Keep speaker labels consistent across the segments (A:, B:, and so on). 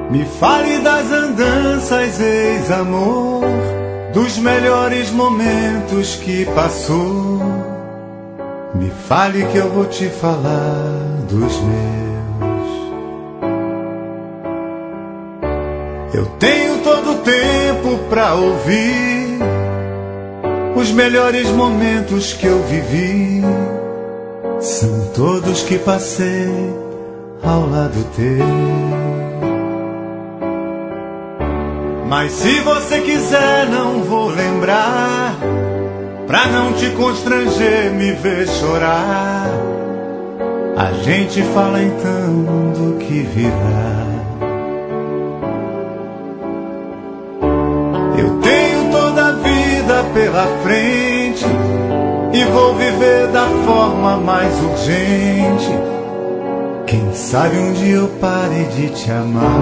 A: Me fale das andanças, ex-amor, dos melhores momentos que passou. Me fale que eu vou te falar dos meus. Eu tenho todo o tempo pra ouvir os melhores momentos que eu vivi. São todos que passei ao lado teu. Mas se você quiser, não vou lembrar, pra não te constranger, me ver chorar. A gente fala então do que virá. Eu tenho toda a vida pela frente e vou viver da forma mais urgente. Quem sabe um dia eu pare de te amar.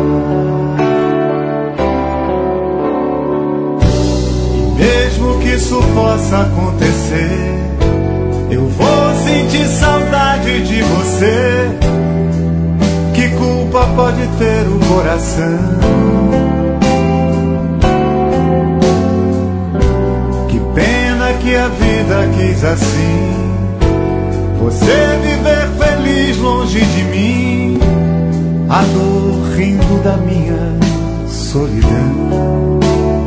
A: Mesmo que isso possa acontecer, eu vou sentir saudade de você. Que culpa pode ter o coração? Que pena que a vida quis assim, você viver feliz longe de mim, a dor rindo da minha solidão.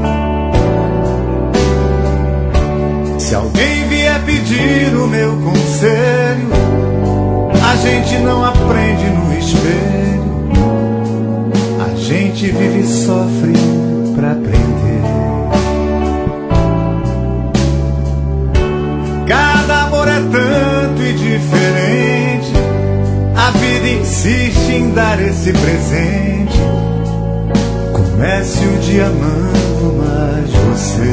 A: Se alguém vier pedir o meu conselho, a gente não aprende no espelho, a gente vive e sofre pra aprender. Cada amor é tanto e diferente, a vida insiste em dar esse presente. Comece o dia amando mais você.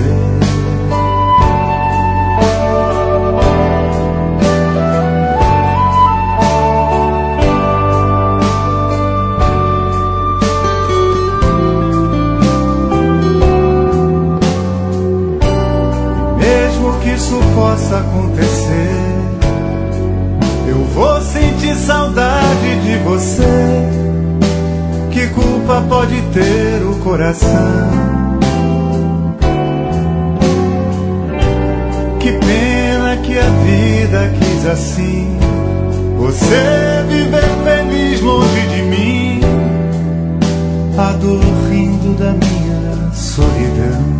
A: Isso possa acontecer, eu vou sentir saudade de você. Que culpa pode ter o coração? Que pena que a vida quis assim, você viver feliz longe de mim, a dor rindo da minha solidão.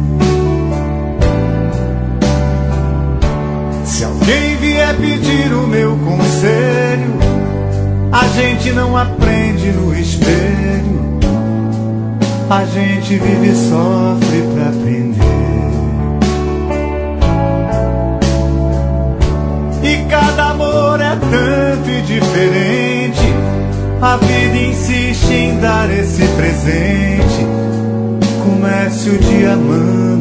A: Se alguém vier pedir o meu conselho, a gente não aprende no espelho, a gente vive e sofre pra aprender. E cada amor é tanto e diferente, a vida insiste em dar esse presente. Comece o dia amando